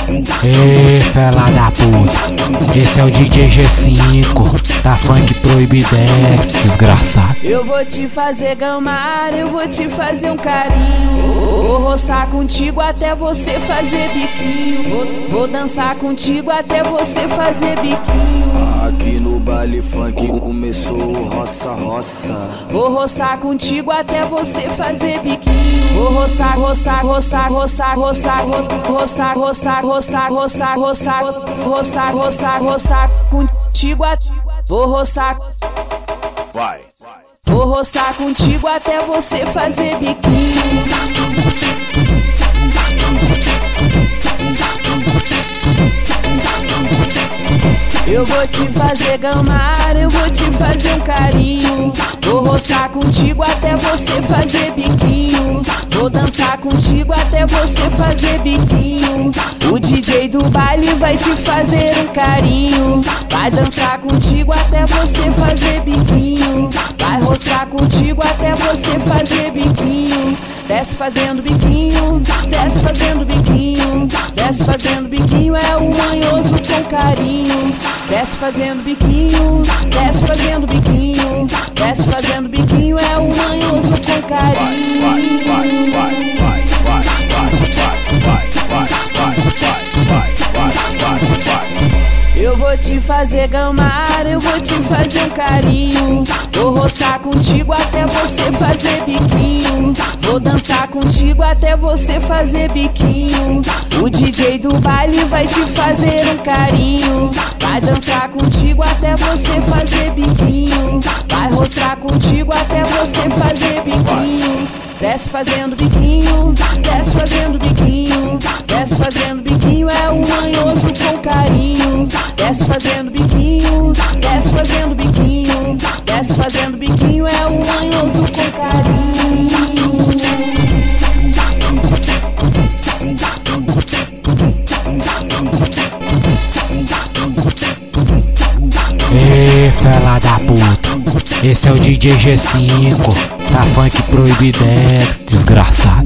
Ei, fela da puta, esse é o DJ G5, da Funk Proibidex, desgraçado. Eu vou te fazer gamar, eu vou te fazer um carinho. Vou roçar contigo até você fazer biquinho. Vou dançar contigo até você fazer biquinho. Aqui no baile funk começou o roça-roça. Vou roçar contigo até você fazer biquinho. Vou roçar, roçar, roçar, roçar, roçar, roçar, roçar, roçar, roçar, roçar, roçar, roçar, roçar contigo. Vou roçar. Vai. Vou roçar contigo até você fazer biquinho. Eu vou te fazer gamar, eu vou te fazer um carinho. Vou roçar contigo até você fazer biquinho. Vou dançar contigo até você fazer biquinho. O DJ do baile vai te fazer um carinho. Vai dançar contigo até você fazer biquinho. Vai roçar contigo até você fazer biquinho. Desce fazendo biquinho, desce fazendo biquinho. Desce fazendo biquinho, é o manhoso com carinho. Desce fazendo biquinho, desce fazendo biquinho. Desce fazendo biquinho, é o manhoso com carinho. Eu vou te fazer gamar, eu vou te fazer um carinho. Vou roçar contigo até você fazer biquinho. Vou dançar contigo até você fazer biquinho. O DJ do baile vai te fazer um carinho. Vai dançar contigo até você fazer biquinho. Vai roçar contigo até você fazer biquinho. Desce fazendo biquinho, desce fazendo biquinho. Desce fazendo biquinho, é o manhoso com carinho. Desce fazendo biquinho, desce fazendo biquinho. Desce fazendo biquinho, é o manhoso com carinho. Ei, fela da puta, esse é o DJ G5, da Funk Proibidex, desgraçado.